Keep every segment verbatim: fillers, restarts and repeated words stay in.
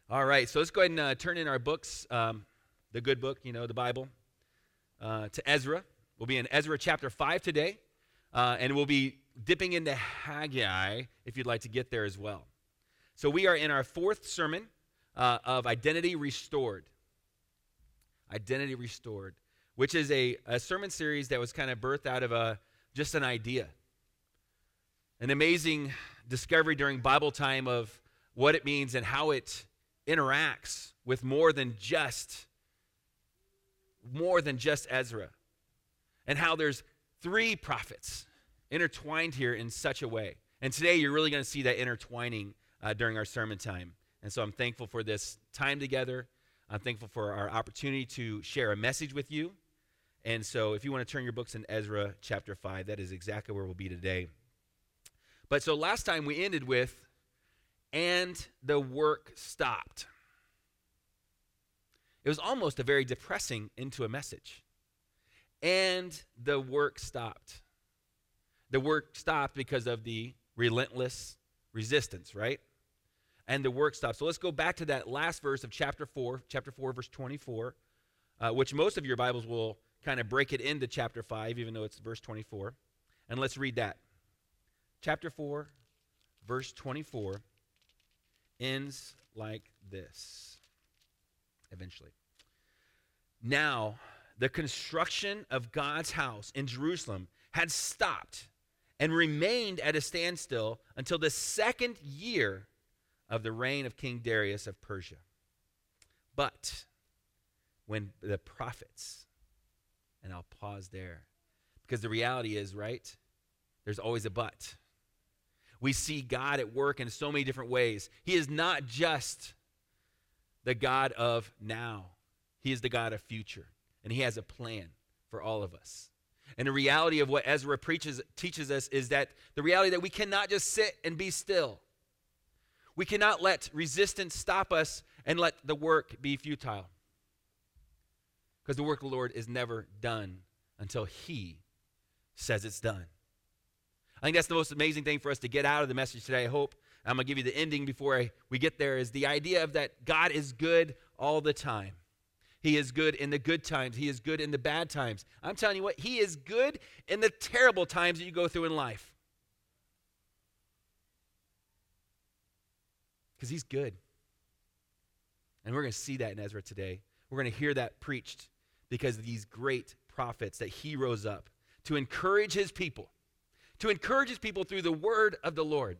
All right, so let's go ahead and uh, turn in our books, um, the good book, you know, the Bible, uh, to Ezra. We'll be in Ezra chapter five today, uh, and we'll be dipping into Haggai if you'd like to get there as well. So we are in our fourth sermon uh, of Identity Restored. Identity Restored, which is a, a sermon series that was kind of birthed out of a, just an idea. An amazing discovery during Bible time of what it means and how it interacts with more than just more than just Ezra, and how there's three prophets intertwined here in such a way. And today you're really going to see that intertwining uh, during our sermon time. And so I'm thankful for this time together. I'm thankful for our opportunity to share a message with you. And so if you want to turn your books in Ezra chapter five, that is exactly where we'll be today. But so last time we ended with, and the work stopped. It was almost a very depressing into a message. And the work stopped. The work stopped because of the relentless resistance, right? And the work stopped. So let's go back to that last verse of chapter four, chapter four, verse twenty-four, uh, which most of your Bibles will kind of break it into chapter five, even though it's verse twenty-four. And let's read that. Chapter four, verse twenty-four. Ends like this, eventually. Now, the construction of God's house in Jerusalem had stopped and remained at a standstill until the second year of the reign of King Darius of Persia. But when the prophets, and I'll pause there, because the reality is, right, there's always a but. We see God at work in so many different ways. He is not just the God of now. He is the God of future. And he has a plan for all of us. And the reality of what Ezra preaches, teaches us is that the reality that we cannot just sit and be still. We cannot let resistance stop us and let the work be futile. Because the work of the Lord is never done until he says it's done. I think that's the most amazing thing for us to get out of the message today. I hope I'm going to give you the ending before I, we get there, is the idea of that God is good all the time. He is good in the good times. He is good in the bad times. I'm telling you what, he is good in the terrible times that you go through in life. Because he's good. And we're going to see that in Ezra today. We're going to hear that preached because of these great prophets that he rose up to encourage his people. To encourage his people through the word of the Lord.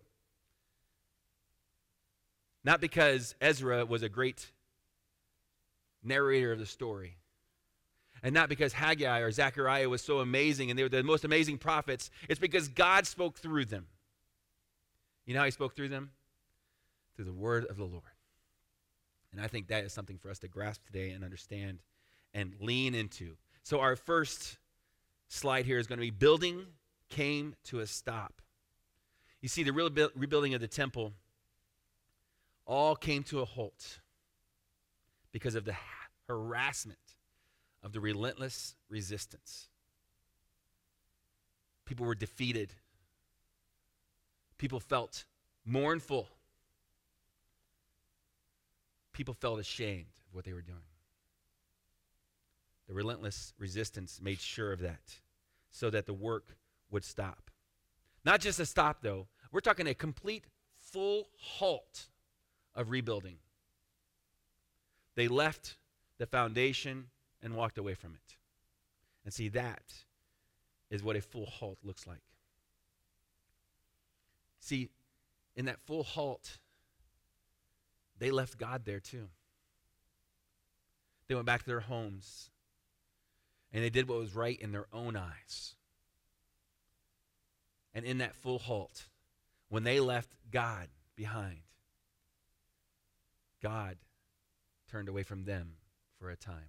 Not because Ezra was a great narrator of the story. And not because Haggai or Zechariah was so amazing and they were the most amazing prophets. It's because God spoke through them. You know how he spoke through them? Through the word of the Lord. And I think that is something for us to grasp today and understand and lean into. So our first slide here is going to be building came to a stop. You see, the real rebuilding of the temple all came to a halt because of the harassment of the relentless resistance. People were defeated. People felt mournful. People felt ashamed of what they were doing. The relentless resistance made sure of that so that the work would stop. Not just a stop, though. We're talking a complete, full halt of rebuilding. They left the foundation and walked away from it. And see, that is what a full halt looks like. See, in that full halt, they left God there too. They went back to their homes, and they did what was right in their own eyes. And in that full halt, when they left God behind, God turned away from them for a time.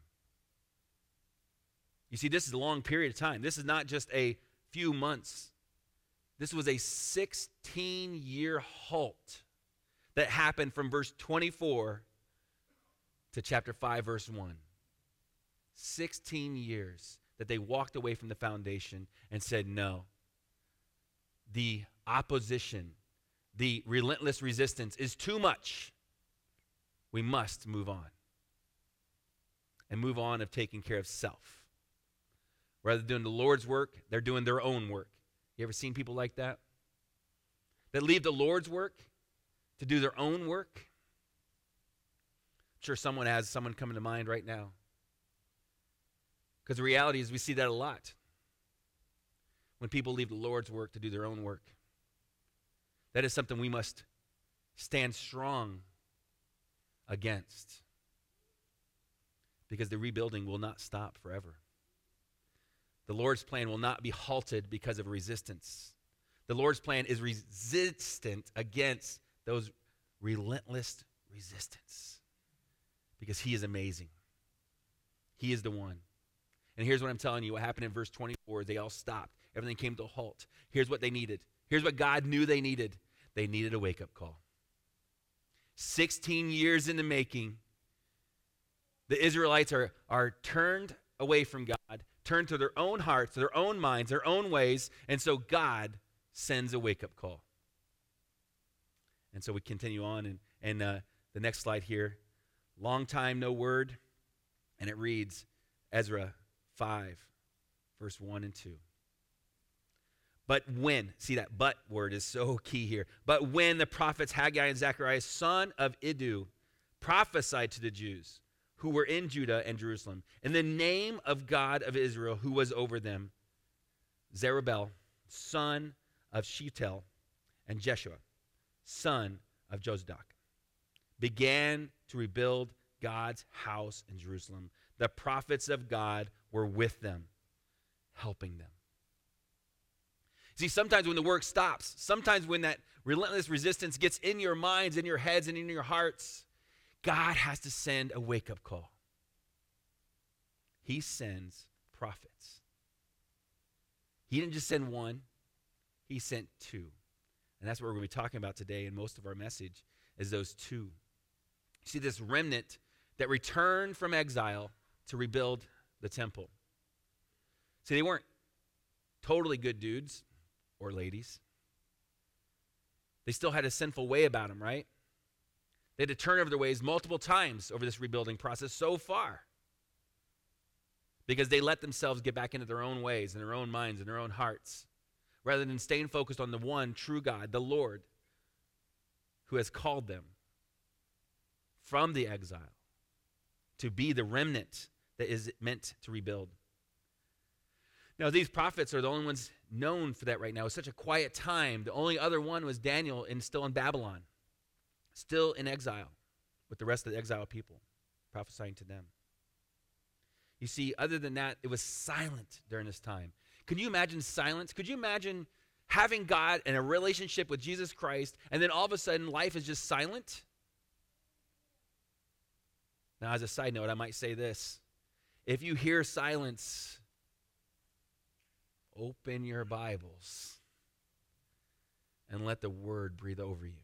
You see, this is a long period of time. This is not just a few months. This was a sixteen-year halt that happened from verse twenty-four to chapter five, verse one. sixteen years that they walked away from the foundation and said, no. The opposition, the relentless resistance is too much. We must move on. And move on of taking care of self. Rather than doing the Lord's work, they're doing their own work. You ever seen people like that? That leave the Lord's work to do their own work? I'm sure someone has someone coming to mind right now. Because the reality is we see that a lot. When people leave the Lord's work to do their own work. That is something we must stand strong against. Because the rebuilding will not stop forever. The Lord's plan will not be halted because of resistance. The Lord's plan is resistant against those relentless resistance. Because he is amazing. He is the one. And here's what I'm telling you. What happened in verse twenty-four is they all stopped. Everything came to a halt. Here's what they needed. Here's what God knew they needed. They needed a wake-up call. sixteen years in the making, the Israelites are, are turned away from God, turned to their own hearts, their own minds, their own ways, and so God sends a wake-up call. And so we continue on, and, and uh, the next slide here, long time no word, and it reads, Ezra five, verse one and two. But when, see that but word is so key here. But when the prophets Haggai and Zechariah, son of Iddu, prophesied to the Jews who were in Judah and Jerusalem, in the name of God of Israel who was over them, Zerubbabel, son of Shealtiel, and Jeshua, son of Jozadak, began to rebuild God's house in Jerusalem. The prophets of God were with them, helping them. See, sometimes when the work stops, sometimes when that relentless resistance gets in your minds, in your heads, and in your hearts, God has to send a wake-up call. He sends prophets. He didn't just send one, he sent two. And that's what we're going to be talking about today in most of our message, is those two. See, this remnant that returned from exile to rebuild the temple. See, they weren't totally good dudes or ladies. They still had a sinful way about them, right? They had to turn over their ways multiple times over this rebuilding process so far because they let themselves get back into their own ways and their own minds and their own hearts rather than staying focused on the one true God, the Lord, who has called them from the exile to be the remnant that is meant to rebuild. Now, these prophets are the only ones known for that right now. It's such a quiet time. The only other one was Daniel, and still in Babylon, still in exile with the rest of the exiled people, prophesying to them. You see, other than that, it was silent during this time. Can you imagine silence? Could you imagine having God and a relationship with Jesus Christ, and then all of a sudden life is just silent? Now, as a side note, I might say this. If you hear silence, open your Bibles and let the Word breathe over you.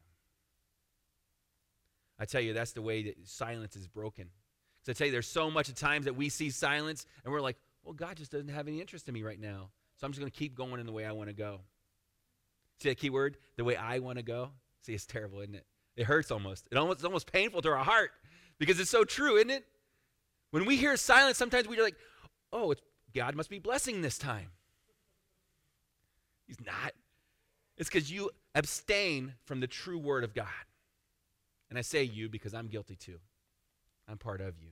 I tell you, that's the way that silence is broken. Because I tell you, there's so much of times that we see silence and we're like, well, God just doesn't have any interest in me right now. So I'm just going to keep going in the way I want to go. See that key word? The way I want to go? See, it's terrible, isn't it? It hurts almost. It almost, it's almost painful to our heart because it's so true, isn't it? When we hear silence, sometimes we're like, oh, it's, God must be blessing this time. He's not. It's because you abstain from the true word of God. And I say you because I'm guilty too. I'm part of you.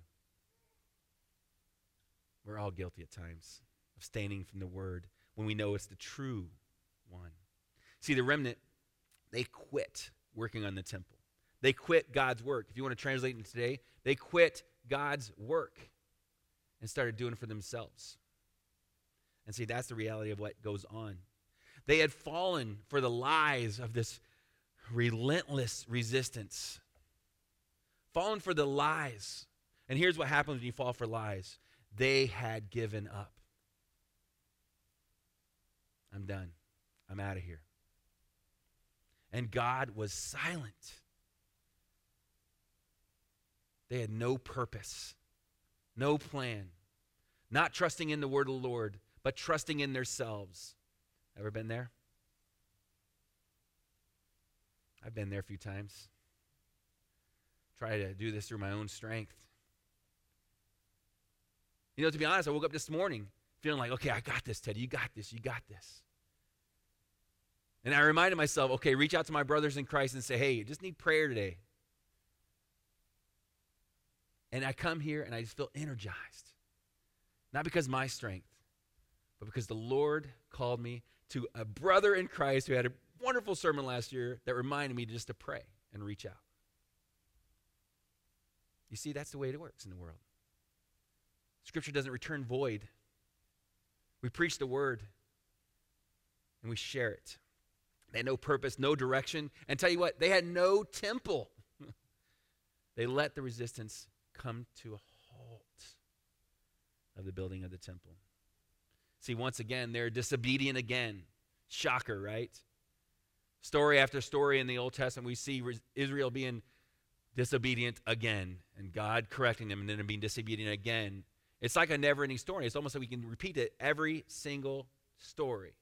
We're all guilty at times, abstaining from the word when we know it's the true one. See, the remnant, they quit working on the temple. They quit God's work. If you want to translate it today, they quit God's work and started doing it for themselves. And see, that's the reality of what goes on. They had fallen for the lies of this relentless resistance. Fallen for the lies. And here's what happens when you fall for lies. They had given up. I'm done. I'm out of here. And God was silent. They had no purpose, no plan, not trusting in the word of the Lord, but trusting in themselves. Ever been there? I've been there a few times. try to do this through my own strength. You know, to be honest, I woke up this morning feeling like, okay, I got this, Teddy. You got this. You got this. And I reminded myself, okay, reach out to my brothers in Christ and say, hey, just need prayer today. And I come here and I just feel energized. Not because of my strength, but because the Lord called me to a brother in Christ who had a wonderful sermon last year that reminded me just to pray and reach out. You see, that's the way it works in the world. Scripture doesn't return void. We preach the word and we share it. They had no purpose, no direction. And tell you what, they had no temple. They let the resistance come to a halt of the building of the temple. See, once again, they're disobedient again. Shocker, right? Story after story in the Old Testament, we see Israel being disobedient again, and God correcting them, and then being disobedient again. It's like a never-ending story. It's almost like we can repeat it every single story.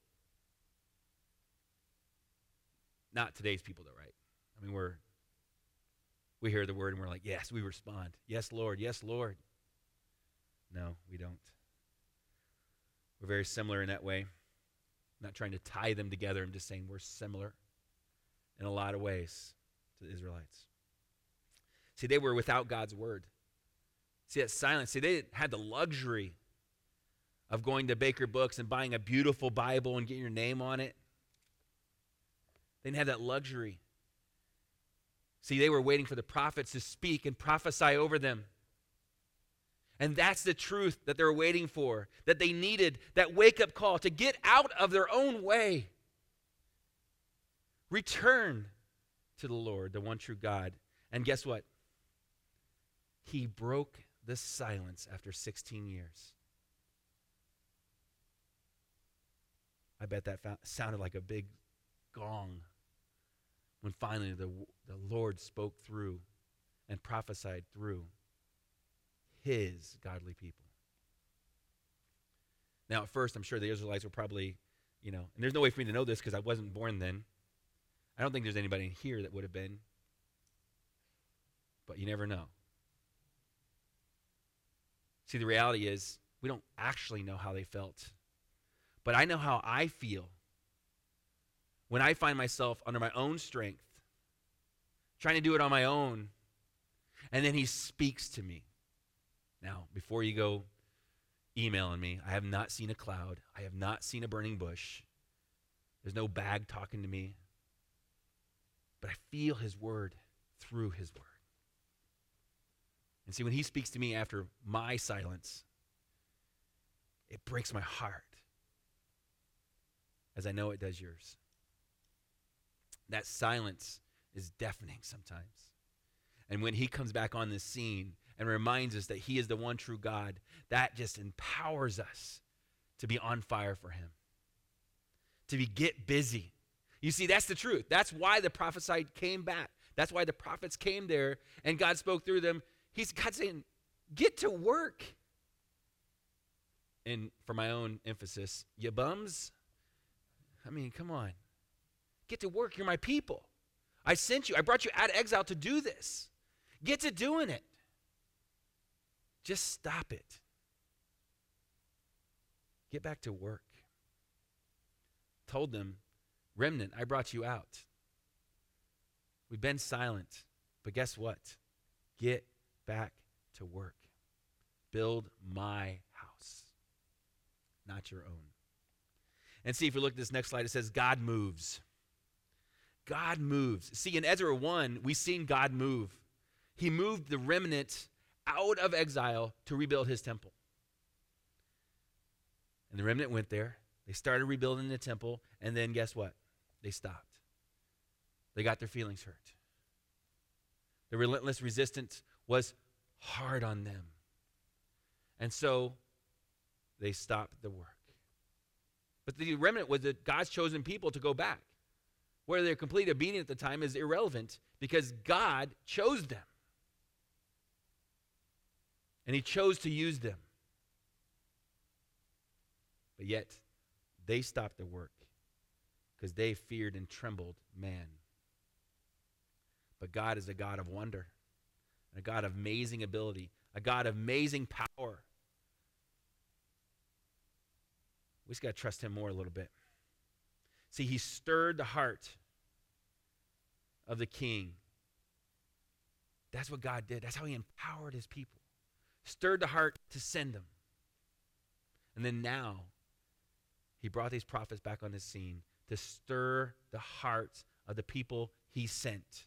Not today's people, though, right? I mean, we're we hear the word and we're like, yes, we respond. Yes, Lord. Yes, Lord. No, we don't. We're very similar in that way. I'm not trying to tie them together. I'm just saying we're similar in a lot of ways to the Israelites. See, they were without God's word. See, that silence. See, they had the luxury of going to Baker Books and buying a beautiful Bible and getting your name on it. They didn't have that luxury. See, they were waiting for the prophets to speak and prophesy over them. And that's the truth that they were waiting for, that they needed, that wake-up call to get out of their own way. Return to the Lord, the one true God. And guess what? He broke the silence after sixteen years. I bet that found, sounded like a big gong when finally the, the Lord spoke through and prophesied through his godly people. Now, at first, I'm sure the Israelites were probably, you know, and there's no way for me to know this because I wasn't born then. I don't think there's anybody in here that would have been, but you never know. See, the reality is we don't actually know how they felt, but I know how I feel when I find myself under my own strength, trying to do it on my own, and then he speaks to me. Now, before you go emailing me, I have not seen a cloud. I have not seen a burning bush. There's no bag talking to me. But I feel his word through his word. And see, when he speaks to me after my silence, it breaks my heart, as I know it does yours. That silence is deafening sometimes. And when he comes back on the scene and reminds us that he is the one true God, that just empowers us to be on fire for him, to be get busy. You see, that's the truth. That's why the prophesied came back. That's why the prophets came there and God spoke through them. He's God saying, get to work. And for my own emphasis, you bums, I mean, come on. Get to work. You're my people. I sent you. I brought you out of exile to do this. Get to doing it. Just stop it. Get back to work. Told them, remnant, I brought you out. We've been silent, but guess what? Get back to work. Build my house, not your own. And see, if we look at this next slide, it says God moves. God moves. See, in Ezra one, we've seen God move. He moved the remnant out of exile to rebuild his temple. And the remnant went there. They started rebuilding the temple, and then guess what? They stopped. They got their feelings hurt. The relentless resistance was hard on them. And so they stopped the work. But the remnant was the God's chosen people to go back. Whether they're completely obedient at the time is irrelevant because God chose them. And he chose to use them. But yet, they stopped the work because they feared and trembled man. But God is a God of wonder, a God of amazing ability, a God of amazing power. We just got to trust him more a little bit. See, he stirred the heart of the king. That's what God did. That's how he empowered his people. Stirred the heart to send them. And then now, he brought these prophets back on the scene to stir the hearts of the people he sent.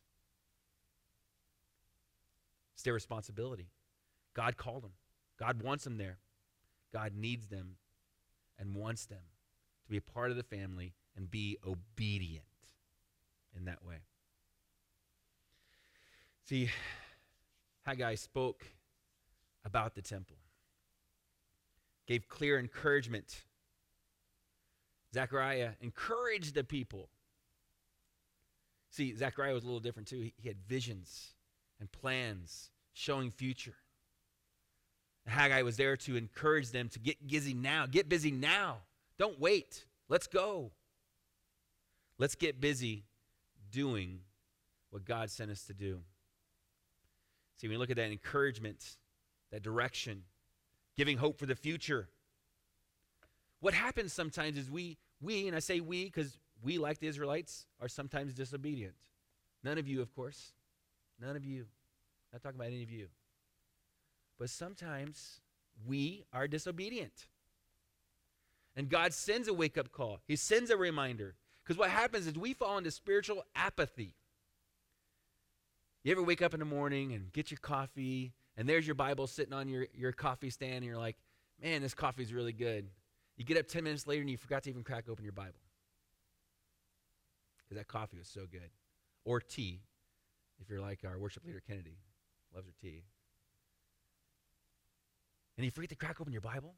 It's their responsibility. God called them. God wants them there. God needs them and wants them to be a part of the family and be obedient in that way. See, Haggai spoke about the temple, gave clear encouragement. Zechariah encouraged the people. See, Zechariah was a little different too. He, he had visions and plans showing future. Haggai was there to encourage them to get busy now. Get busy now. Don't wait. Let's go. Let's get busy doing what God sent us to do. See, when you look at that encouragement, that direction, giving hope for the future, what happens sometimes is we, we, and I say we because we, like the Israelites, are sometimes disobedient. None of you, of course. None of you. Not talking about any of you. But sometimes we are disobedient. And God sends a wake-up call. He sends a reminder. Because what happens is we fall into spiritual apathy. You ever wake up in the morning and get your coffee, and there's your Bible sitting on your, your coffee stand, and you're like, man, this coffee's really good. You get up ten minutes later, and you forgot to even crack open your Bible. Because that coffee was so good. Or tea, if you're like our worship leader, Kennedy. Loves her tea. And you forget to crack open your Bible?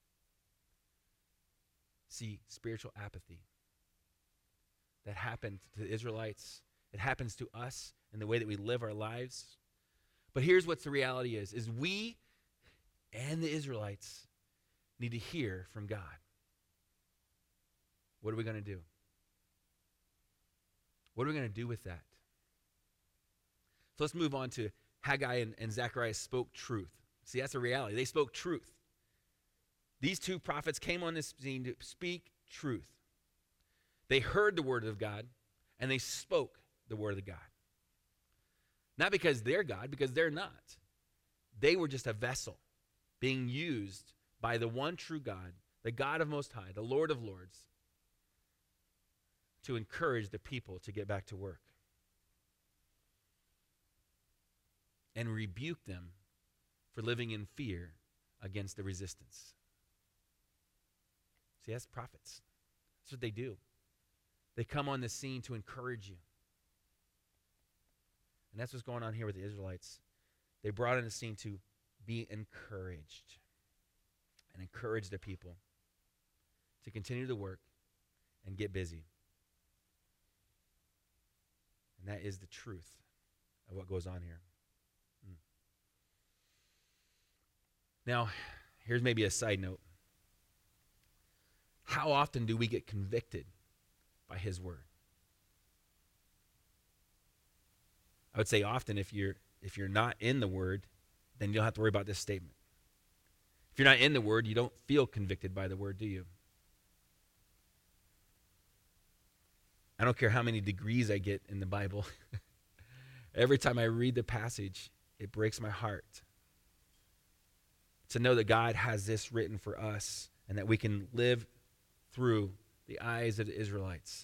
See, spiritual apathy. That happened to the Israelites. It happens to us in the way that we live our lives. But here's what the reality is, is we and the Israelites need to hear from God. What are we going to do? What are we going to do with that? So let's move on to Haggai and, and Zechariah spoke truth. See, that's a reality. They spoke truth. These two prophets came on this scene to speak truth. They heard the word of God, and they spoke the word of God. Not because they're God, because they're not. They were just a vessel being used by the one true God, the God of Most High, the Lord of Lords, to encourage the people to get back to work and rebuke them for living in fear against the resistance. See, that's prophets. That's what they do. They come on the scene to encourage you. And that's what's going on here with the Israelites. They brought in the scene to be encouraged and encourage the people to continue to work and get busy. And that is the truth of what goes on here. Mm. Now, here's maybe a side note. How often do we get convicted by his word? I would say often. If you're if you're not in the word, then you don't have to worry about this statement. If you're not in the word, you don't feel convicted by the word, do you? I don't care how many degrees I get in the Bible. Every time I read the passage, it breaks my heart to know that God has this written for us and that we can live through the eyes of the Israelites.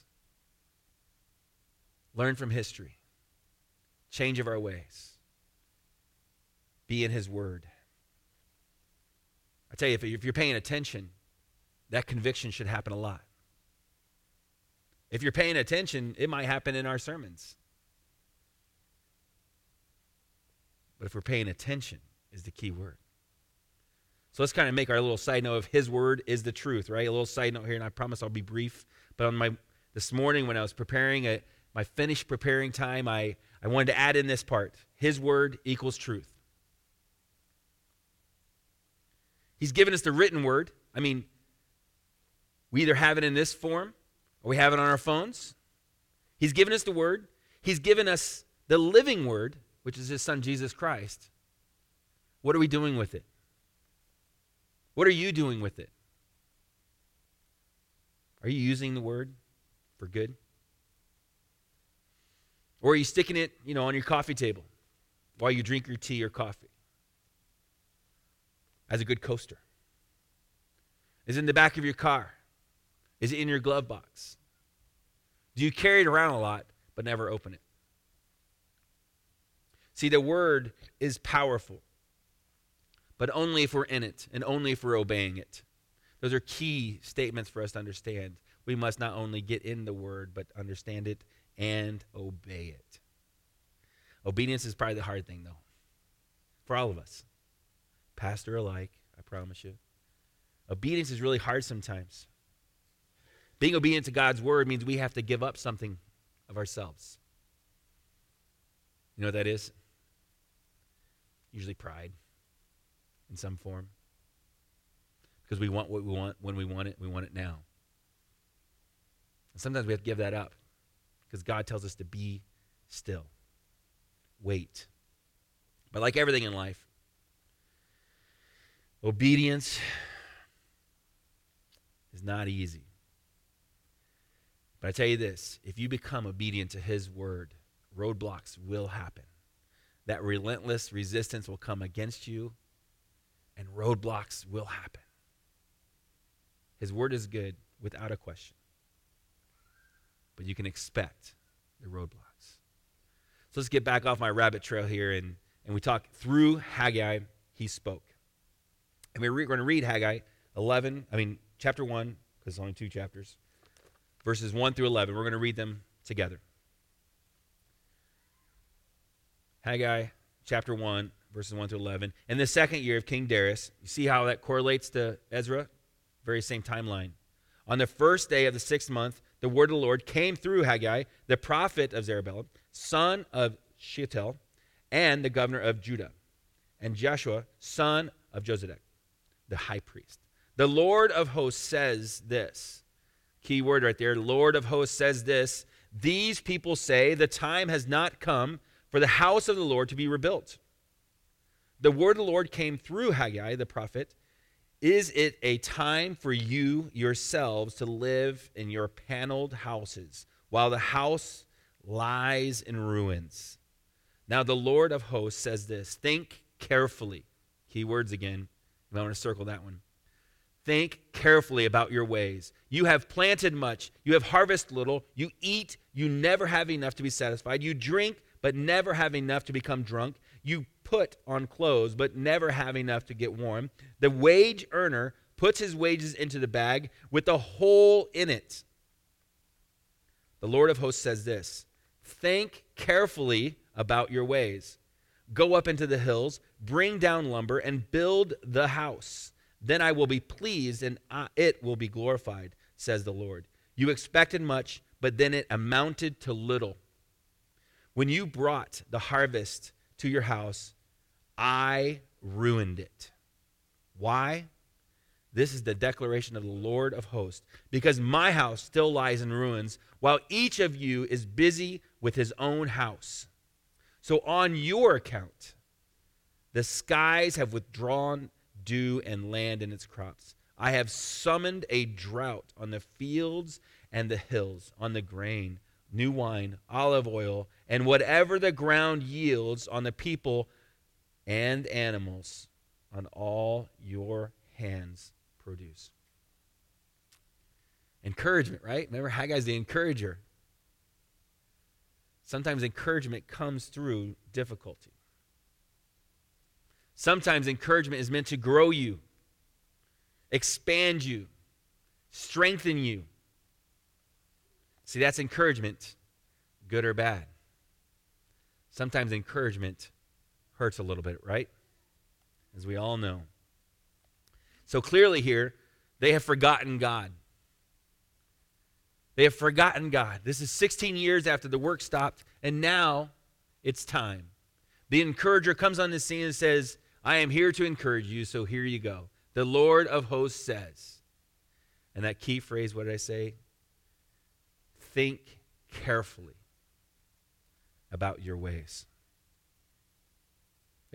Learn from history. Change of our ways. Be in his word. I tell you, if you're paying attention, that conviction should happen a lot. If you're paying attention, it might happen in our sermons. But if we're paying attention is the key word. So let's kind of make our little side note of his word is the truth, right? A little side note here, and I promise I'll be brief. But on my this morning when I was preparing a, my finished preparing time, I, I wanted to add in this part. His word equals truth. He's given us the written word. I mean, we either have it in this form or we have it on our phones. He's given us the word. He's given us the living word, which is his son Jesus Christ, what are we doing with it? What are you doing with it? Are you using the word for good? Or are you sticking it, you know, on your coffee table while you drink your tea or coffee as a good coaster? Is it in the back of your car? Is it in your glove box? Do you carry it around a lot but never open it? See, the word is powerful, but only if we're in it and only if we're obeying it. Those are key statements for us to understand. We must not only get in the word, but understand it and obey it. Obedience is probably the hard thing, though, for all of us. Pastor alike, I promise you. Obedience is really hard sometimes. Being obedient to God's word means we have to give up something of ourselves. You know what that is? Usually pride in some form. Because we want what we want when we want it, we want it now. And sometimes we have to give that up because God tells us to be still. Wait. But like everything in life, obedience is not easy. But I tell you this, if you become obedient to his word, roadblocks will happen. That relentless resistance will come against you, and roadblocks will happen. His word is good without a question. But you can expect the roadblocks. So let's get back off my rabbit trail here, and, and we talk through Haggai, he spoke. And we're re- going to read Haggai eleven, I mean, chapter one, because it's only two chapters, verses one through eleven. We're going to read them together. Haggai chapter one, verses one through eleven. In the second year of King Darius, you see how that correlates to Ezra? Very same timeline. On the first day of the sixth month, the word of the Lord came through Haggai, the prophet of Zerubbabel, son of Shealtiel, and the governor of Judah, and Joshua, son of Josedek, the high priest. The Lord of hosts says this. Key word right there. Lord of hosts says this. These people say the time has not come for the house of the Lord to be rebuilt. The word of the Lord came through Haggai, the prophet. Is it a time for you yourselves to live in your paneled houses while the house lies in ruins? Now the Lord of hosts says this. Think carefully. Key words again. I want to circle that one. Think carefully about your ways. You have planted much. You have harvested little. You eat. You never have enough to be satisfied. You drink, but never have enough to become drunk. You put on clothes, but never have enough to get warm. The wage earner puts his wages into the bag with a hole in it. The Lord of hosts says this. Think carefully about your ways. Go up into the hills, bring down lumber, and build the house. Then I will be pleased, and I, it will be glorified, says the Lord. You expected much, but then it amounted to little. When you brought the harvest to your house, I ruined it. Why? This is the declaration of the Lord of hosts. Because my house still lies in ruins, while each of you is busy with his own house. So on your account, the skies have withdrawn dew and land in its crops. I have summoned a drought on the fields and the hills, on the grain, new wine, olive oil, and whatever the ground yields on the people and animals, on all your hands produce. Encouragement, right? Remember, Haggai's the encourager. Sometimes encouragement comes through difficulty. Sometimes encouragement is meant to grow you, expand you, strengthen you. See, that's encouragement, good or bad. Sometimes encouragement hurts a little bit, right? As we all know. So clearly here, they have forgotten God. They have forgotten God. This is sixteen years after the work stopped, and now it's time. The encourager comes on the scene and says, I am here to encourage you, so here you go. The Lord of hosts says. And that key phrase, what did I say? Think carefully about your ways.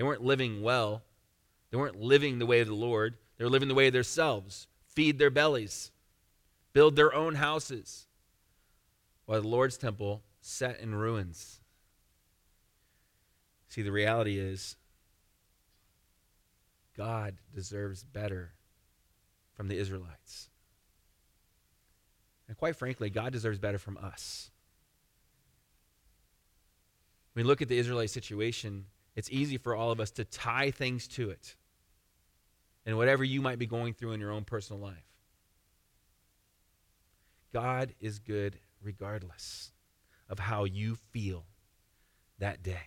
They weren't living well. They weren't living the way of the Lord. They were living the way of themselves, feed their bellies, build their own houses, while the Lord's temple sat in ruins. See, the reality is God deserves better from the Israelites. And quite frankly, God deserves better from us. When we look at the Israelite situation, it's easy for all of us to tie things to it. And whatever you might be going through in your own personal life. God is good regardless of how you feel that day.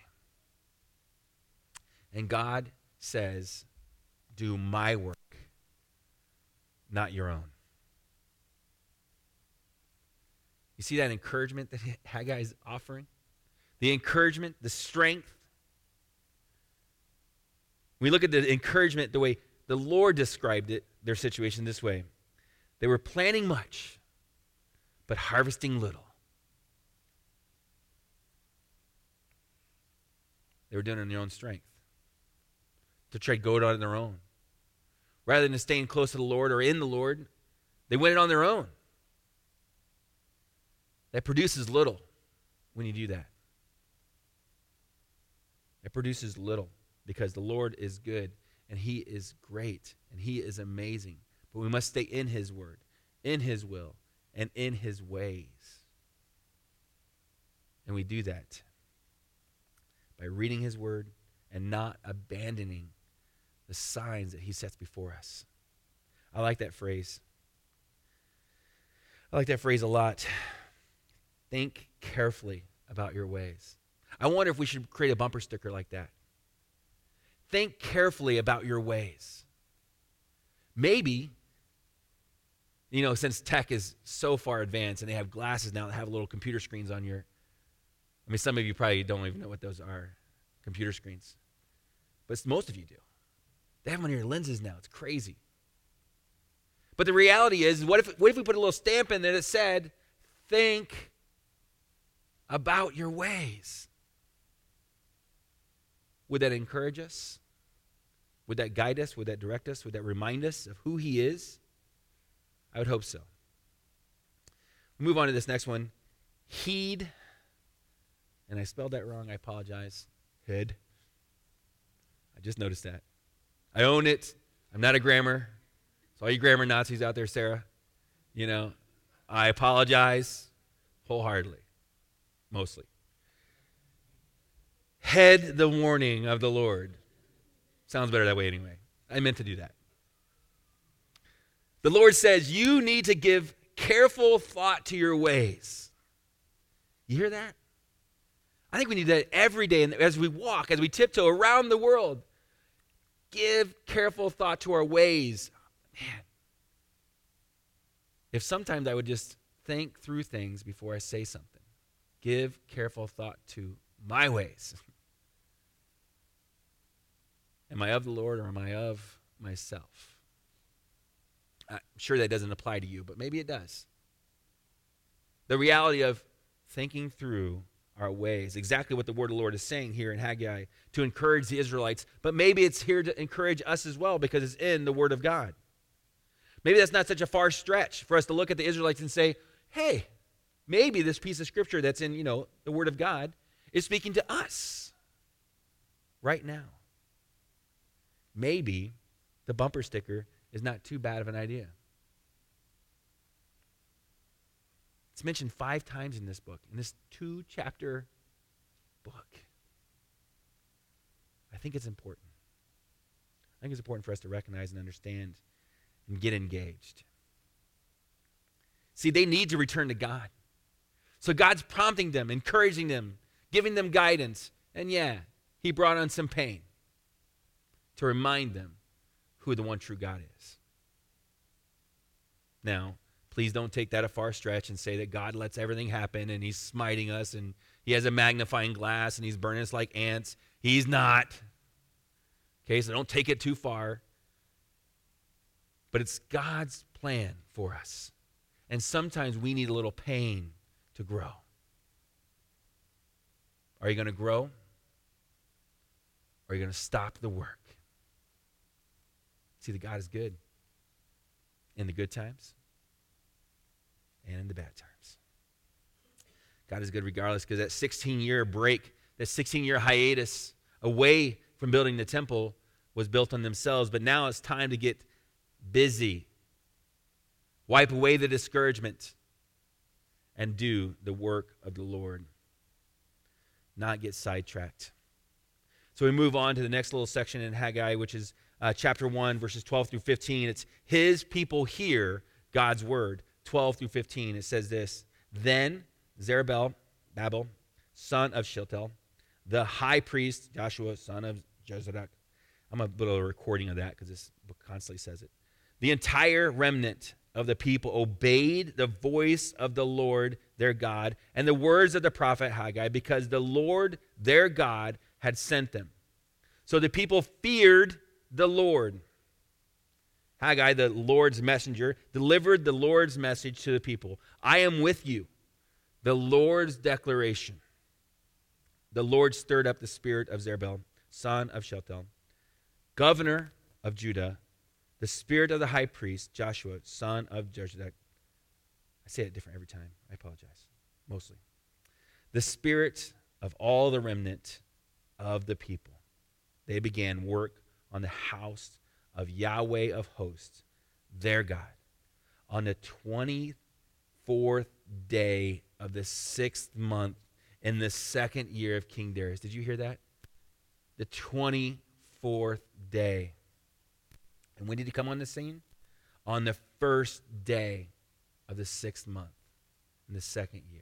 And God says, do my work, not your own. You see that encouragement that Haggai is offering? The encouragement, the strength. We look at the encouragement the way the Lord described it, their situation this way. They were planting much, but harvesting little. They were doing it in their own strength. To trade gold on their own. Rather than staying close to the Lord or in the Lord, they went it on their own. That produces little when you do that. It produces little because the Lord is good and he is great and he is amazing. But we must stay in his word, in his will, and in his ways. And we do that by reading his word and not abandoning the signs that he sets before us. I like that phrase. I like that phrase a lot. Think carefully about your ways. I wonder if we should create a bumper sticker like that. Think carefully about your ways. Maybe, you know, since tech is so far advanced and they have glasses now that have little computer screens on your, I mean, some of you probably don't even know what those are, computer screens. But most of you do. They have them on your lenses now. It's crazy. But the reality is, what if, what if we put a little stamp in there that said, think about your ways? Would that encourage us? Would that guide us? Would that direct us? Would that remind us of who he is? I would hope so. We move on to this next one. Heed. And I spelled that wrong. I apologize. Head. I just noticed that. I own it. I'm not a grammar. So all you grammar Nazis out there, Sarah, you know, I apologize wholeheartedly. Mostly. Heed the warning of the Lord. Sounds better that way anyway. I meant to do that. The Lord says you need to give careful thought to your ways. You hear that? I think we need that every day as we walk, as we tiptoe around the world. Give careful thought to our ways. Man, if sometimes I would just think through things before I say something. Give careful thought to my ways. Am I of the Lord or am I of myself? I'm sure that doesn't apply to you, but maybe it does. The reality of thinking through our ways, exactly what the word of the Lord is saying here in Haggai to encourage the Israelites, but maybe it's here to encourage us as well because it's in the word of God. Maybe that's not such a far stretch for us to look at the Israelites and say, hey, maybe this piece of scripture that's in, you know, the word of God is speaking to us right now. Maybe the bumper sticker is not too bad of an idea. It's mentioned five times in this book, in this two-chapter book. I think it's important. I think it's important for us to recognize and understand and get engaged. See, they need to return to God. So God's prompting them, encouraging them, giving them guidance. And yeah, he brought on some pain to remind them who the one true God is. Now, please don't take that a far stretch and say that God lets everything happen and he's smiting us and he has a magnifying glass and he's burning us like ants. He's not. Okay, so don't take it too far. But it's God's plan for us. And sometimes we need a little pain to grow. Are you going to grow? or are you going to stop the work? See that God is good in the good times and in the bad times. God is good regardless, because that sixteen-year break, that sixteen-year hiatus away from building the temple was built on themselves, but now it's time to get busy. Wipe away the discouragement and do the work of the Lord. Not get sidetracked. So we move on to the next little section in Haggai, which is uh, chapter one, verses twelve through fifteen. It's his people hear God's word. twelve through fifteen, it says this: Then Zerubbabel, Babel, son of Shealtiel, the high priest, Joshua, son of Jozadak. I'm going to put a recording of that because this book constantly says it. The entire remnant of the people obeyed the voice of the Lord their God and the words of the prophet Haggai, because the Lord their God had sent them. So the people feared the Lord. Haggai, the Lord's messenger, delivered the Lord's message to the people. I am with you. The Lord's declaration. The Lord stirred up the spirit of Zerubbabel, son of Shealtiel, governor of Judah, the spirit of the high priest, Joshua, son of Jozadak. I say it different every time. I apologize. Mostly. The spirit of all the remnant of the people. They began work on the house of Yahweh of hosts, their God, on the twenty-fourth day of the sixth month in the second year of King Darius. Did you hear that? The twenty-fourth day. And when did he come on the scene? On the first day of the sixth month in the second year.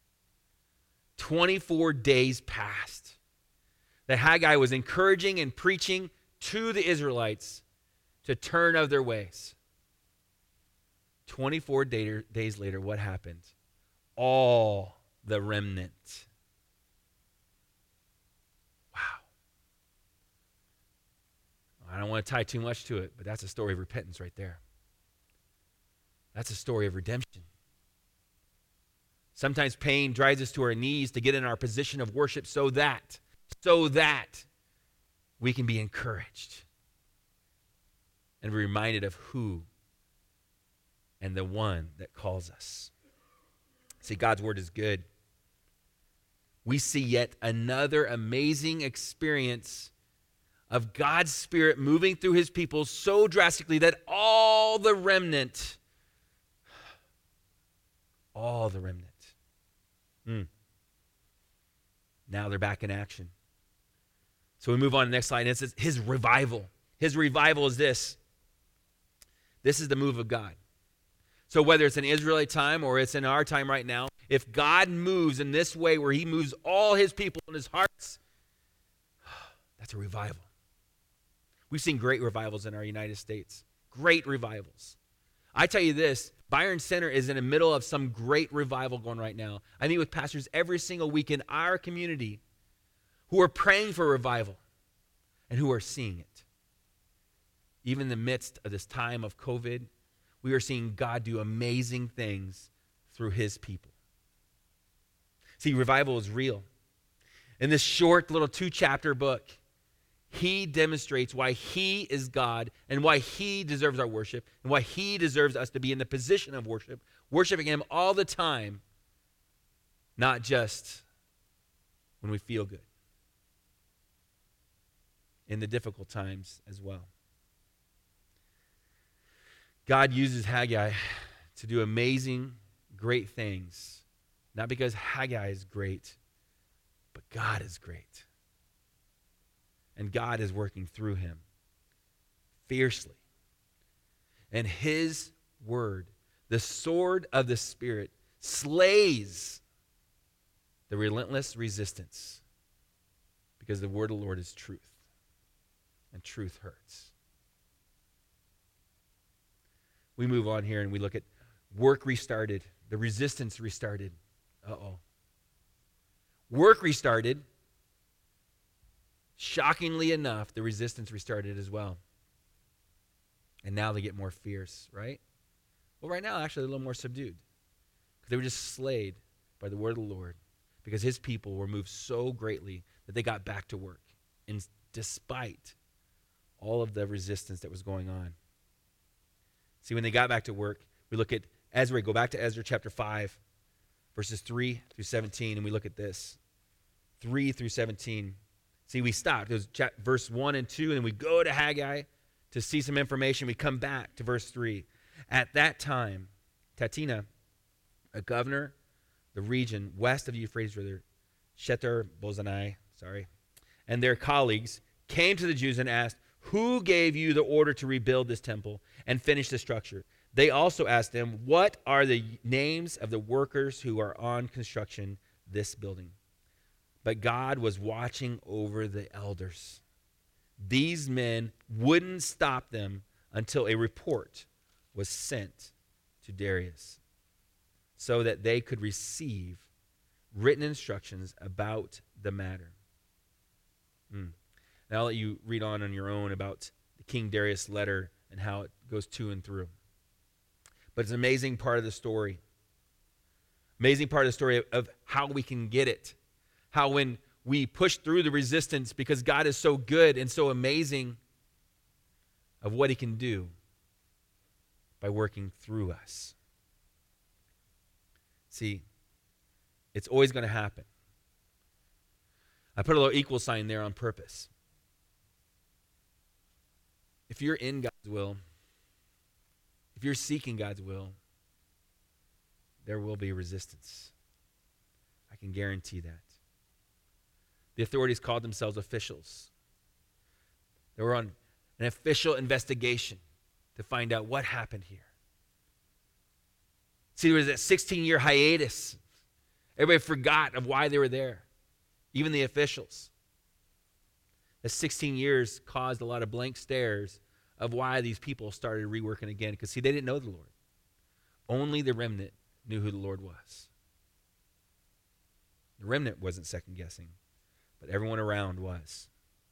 twenty-four days passed that Haggai was encouraging and preaching to the Israelites to turn of their ways. twenty-four day, days later, what happened? All the remnant. Wow. I don't want to tie too much to it, but that's a story of repentance right there. That's a story of redemption. Sometimes pain drives us to our knees to get in our position of worship so that, so that we can be encouraged and be reminded of who and the one that calls us. See, God's word is good. We see yet another amazing experience of God's Spirit moving through his people so drastically that all the remnant, all the remnant, mm, now they're back in action. So we move on to the next slide, and it says his revival. His revival is this. This is the move of God. So whether it's in Israelite time or it's in our time right now, if God moves in this way where he moves all his people in his hearts, that's a revival. We've seen great revivals in our United States. Great revivals. I tell you this, Byron Center is in the middle of some great revival going right now. I meet with pastors every single week in our community who are praying for revival and who are seeing it. Even in the midst of this time of COVID, we are seeing God do amazing things through his people. See, revival is real. In this short little two-chapter book, he demonstrates why he is God and why he deserves our worship and why he deserves us to be in the position of worship, worshiping him all the time, not just when we feel good. In the difficult times as well. God uses Haggai to do amazing, great things. Not because Haggai is great, but God is great. And God is working through him fiercely. And his word, the sword of the Spirit, slays the relentless resistance, because the word of the Lord is truth. And truth hurts. We move on here and we look at work restarted. The resistance restarted. Uh-oh. Work restarted. Shockingly enough, the resistance restarted as well. And now they get more fierce, right? Well, right now, actually, a little more subdued. Because they were just slayed by the word of the Lord. Because his people were moved so greatly that they got back to work in despite all of the resistance that was going on. See, when they got back to work, we look at Ezra, go back to Ezra chapter five, verses three through seventeen, and we look at this. three through seventeen. See, we stopped. It was chap- verse one and two, and then we go to Haggai to see some information. We come back to verse three. At that time, Tatina, a governor, the region west of the Euphrates River, Shetar Bozanai, sorry, and their colleagues came to the Jews and asked, who gave you the order to rebuild this temple and finish the structure? They also asked them, what are the names of the workers who are on construction this building? But God was watching over the elders. These men wouldn't stop them until a report was sent to Darius so that they could receive written instructions about the matter. Mm. Now I'll let you read on on your own about the King Darius letter and how it goes to and through. But it's an amazing part of the story. Amazing part of the story of, of how we can get it. How when we push through the resistance, because God is so good and so amazing of what he can do by working through us. See, it's always going to happen. I put a little equal sign there on purpose. If you're in God's will, if you're seeking God's will, there will be resistance. I can guarantee that. The authorities called themselves officials. They were on an official investigation to find out what happened here. See, there was that sixteen-year hiatus. Everybody forgot of why they were there, even the officials. The sixteen years caused a lot of blank stares of why these people started reworking again. Because, see, they didn't know the Lord. Only the remnant knew who the Lord was. The remnant wasn't second-guessing, but everyone around was.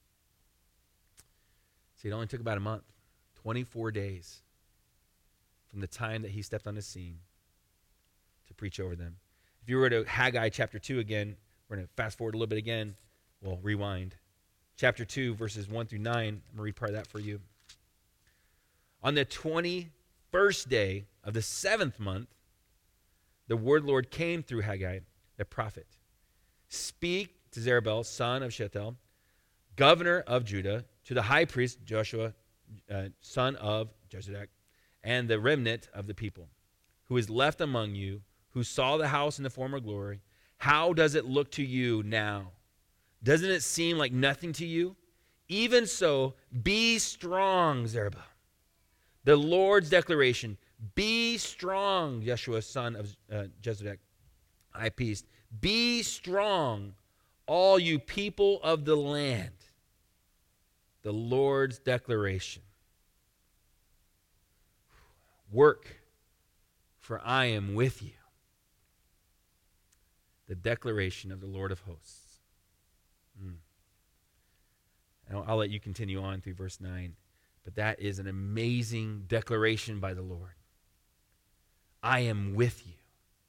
See, it only took about a month, twenty-four days from the time that he stepped on the scene to preach over them. If you were to Haggai chapter two again, we're going to fast forward a little bit again. We'll rewind. Chapter two, verses one through nine. I'm going to read part of that for you. On the twenty-first day of the seventh month, the word of the Lord came through Haggai, the prophet. Speak to Zerubbabel, son of Shealtiel, governor of Judah, to the high priest Joshua, uh, son of Jozadak, and the remnant of the people, who is left among you, who saw the house in the former glory. How does it look to you now? Doesn't it seem like nothing to you? Even so, be strong, Zerubbabel. The Lord's declaration, be strong, Yeshua, son of uh, Jozadak, high priest. Be strong, all you people of the land. The Lord's declaration. Work, for I am with you. The declaration of the Lord of hosts. Mm. I'll, I'll let you continue on through verse nine. But that is an amazing declaration by the Lord. I am with you.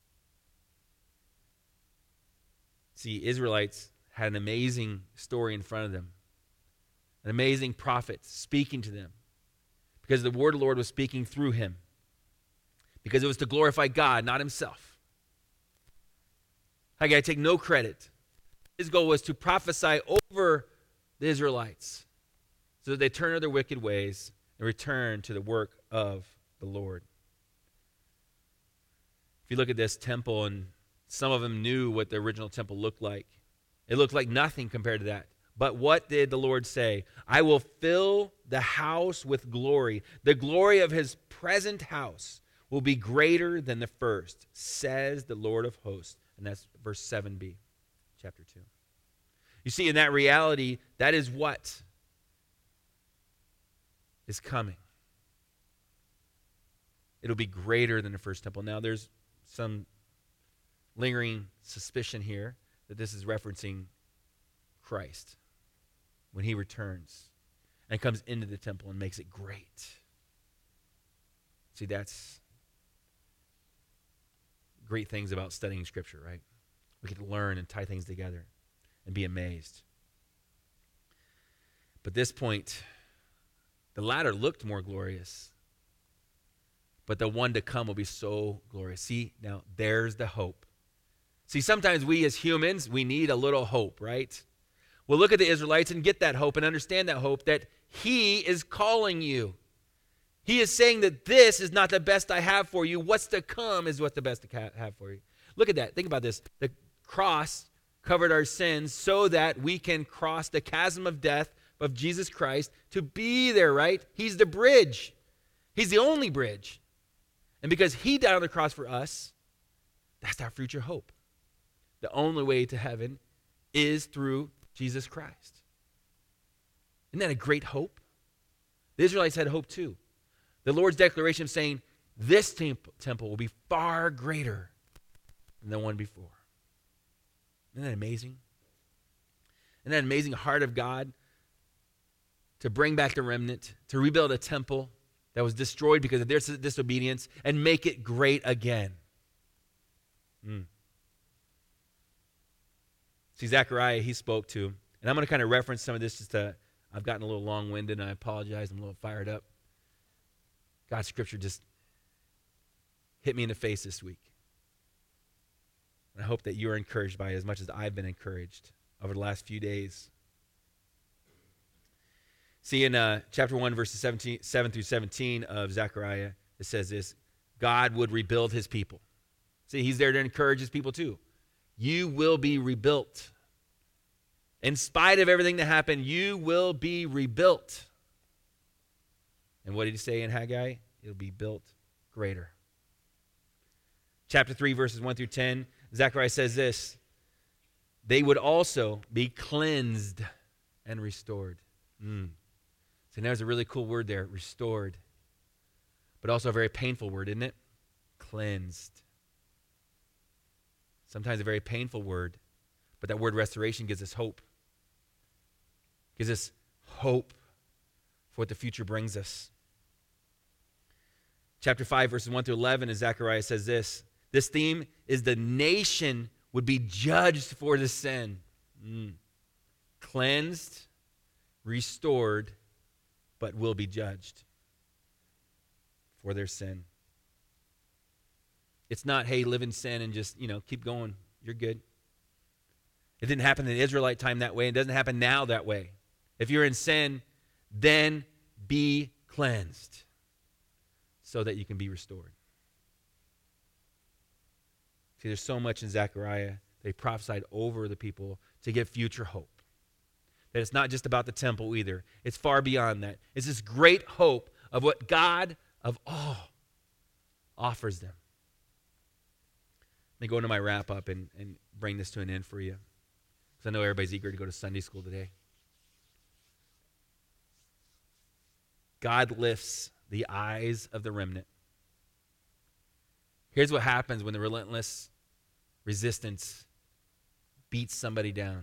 See, Israelites had an amazing story in front of them. An amazing prophet speaking to them. Because the word of the Lord was speaking through him. Because it was to glorify God, not himself. Haggai, take no credit. His goal was to prophesy over the Israelites so that they turn to their wicked ways and return to the work of the Lord. If you look at this temple, and some of them knew what the original temple looked like. It looked like nothing compared to that. But what did the Lord say? I will fill the house with glory. The glory of his present house will be greater than the first, says the Lord of hosts. And that's verse seven b, chapter two. You see, in that reality, that is what is coming. It'll be greater than the first temple. Now, there's some lingering suspicion here that this is referencing Christ when he returns and comes into the temple and makes it great. See, that's great things about studying Scripture, right? We get to learn and tie things together and be amazed. But this point, the latter looked more glorious, but the one to come will be so glorious. See, now there's the hope. See, sometimes we as humans, we need a little hope, right? Well, look at the Israelites and get that hope and understand that hope that he is calling you. He is saying that this is not the best I have for you. What's to come is what the best I have for you. Look at that. Think about this. The cross covered our sins so that we can cross the chasm of death of Jesus Christ to be there, right? He's the bridge. He's the only bridge. And because he died on the cross for us, that's our future hope. The only way to heaven is through Jesus Christ. Isn't that a great hope? The Israelites had hope too. The Lord's declaration of saying, this temp- temple will be far greater than the one before. Isn't that amazing? Isn't that amazing heart of God to bring back the remnant, to rebuild a temple that was destroyed because of their disobedience and make it great again? Mm. See, Zechariah, he spoke to, and I'm going to kind of reference some of this just to, I've gotten a little long-winded, and I apologize. I'm a little fired up. God's scripture just hit me in the face this week. And I hope that you're encouraged by it as much as I've been encouraged over the last few days. See, in uh, chapter one, verses seventeen, seven through seventeen of Zechariah, it says this: God would rebuild his people. See, he's there to encourage his people too. You will be rebuilt. In spite of everything that happened, you will be rebuilt. And what did he say in Haggai? It'll be built greater. Chapter three, verses one through ten, Zechariah says this: they would also be cleansed and restored. Mm. So there's a really cool word there, restored. But also a very painful word, isn't it? Cleansed. Sometimes a very painful word, but that word restoration gives us hope. Gives us hope for what the future brings us. Chapter five, verses one through eleven, and Zechariah says this: this theme is the nation would be judged for the sin. Mm. Cleansed, restored, but will be judged for their sin. It's not, hey, live in sin and just, you know, keep going. You're good. It didn't happen in the Israelite time that way. It doesn't happen now that way. If you're in sin, then be cleansed so that you can be restored. See, there's so much in Zechariah. They prophesied over the people to give future hope. That it's not just about the temple either. It's far beyond that. It's this great hope of what God of all offers them. Let me go into my wrap up and, and bring this to an end for you, because I know everybody's eager to go to Sunday school today. God lifts the eyes of the remnant. Here's what happens when the relentless resistance beats somebody down.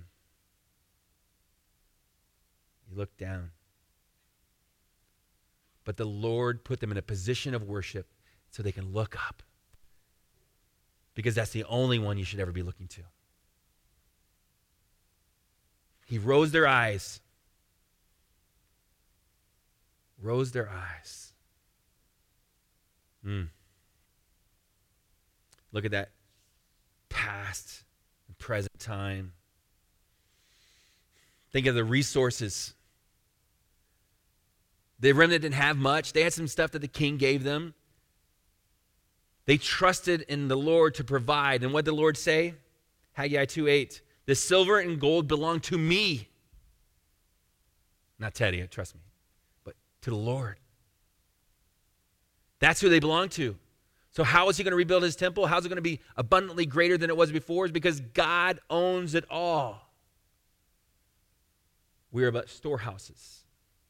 You look down. But the Lord put them in a position of worship so they can look up. Because that's the only one you should ever be looking to. He rose their eyes. Rose their eyes. Mm. Look at that past and present time. Think of the resources. The remnant didn't have much. They had some stuff that the king gave them. They trusted in the Lord to provide. And what did the Lord say? Haggai two eight. The silver and gold belong to me. Not Teddy, trust me. But to the Lord. That's who they belong to. So how is he going to rebuild his temple? How is it going to be abundantly greater than it was before? It's because God owns it all. We are but storehouses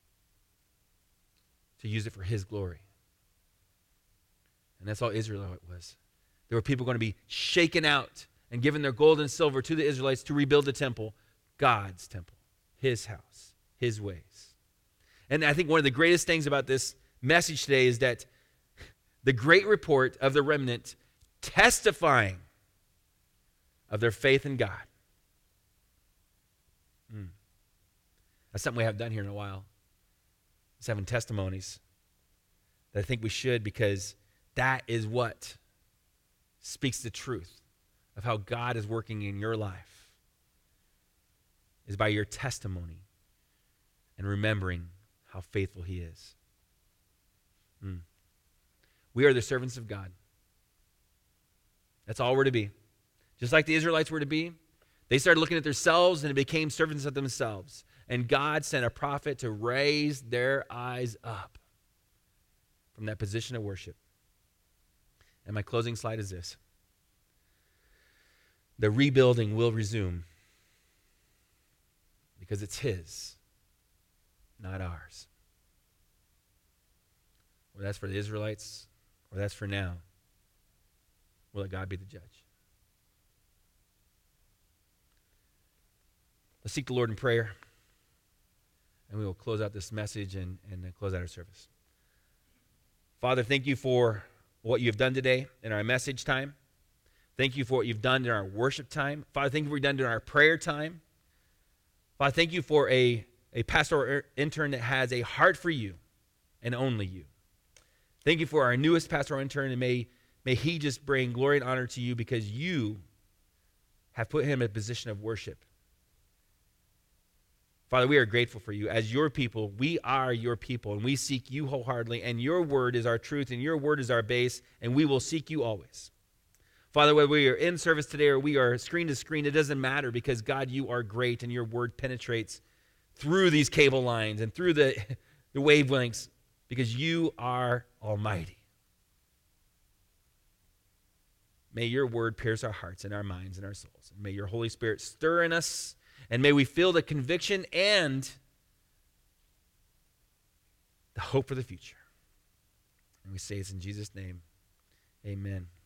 to use it for his glory. And that's all Israel was. There were people going to be shaken out and given their gold and silver to the Israelites to rebuild the temple, God's temple, his house, his ways. And I think one of the greatest things about this message today is that the great report of the remnant testifying of their faith in God. Mm. That's something we haven't done here in a while. Just having testimonies that I think we should, because that is what speaks the truth of how God is working in your life, is by your testimony and remembering how faithful he is. Mm. We are the servants of God. That's all we're to be. Just like the Israelites were to be, they started looking at themselves and it became servants of themselves. And God sent a prophet to raise their eyes up from that position of worship. And my closing slide is this. The rebuilding will resume because it's his, not ours. Whether that's for the Israelites or that's for now, we'll let God be the judge. Let's seek the Lord in prayer, and we will close out this message and, and close out our service. Father, thank you for what you've done today in our message time. Thank you for what you've done in our worship time. Father, thank you for what you've done in our prayer time. Father, thank you for a, a pastoral intern that has a heart for you and only you. Thank you for our newest pastoral intern, and may, may he just bring glory and honor to you because you have put him in a position of worship. Father, we are grateful for you. As your people, we are your people, and we seek you wholeheartedly, and your word is our truth, and your word is our base, and we will seek you always. Father, whether we are in service today or we are screen to screen, it doesn't matter because, God, you are great, and your word penetrates through these cable lines and through the, the wavelengths because you are almighty. May your word pierce our hearts and our minds and our souls, and may your Holy Spirit stir in us. And may we feel the conviction and the hope for the future. And we say this in Jesus' name. Amen.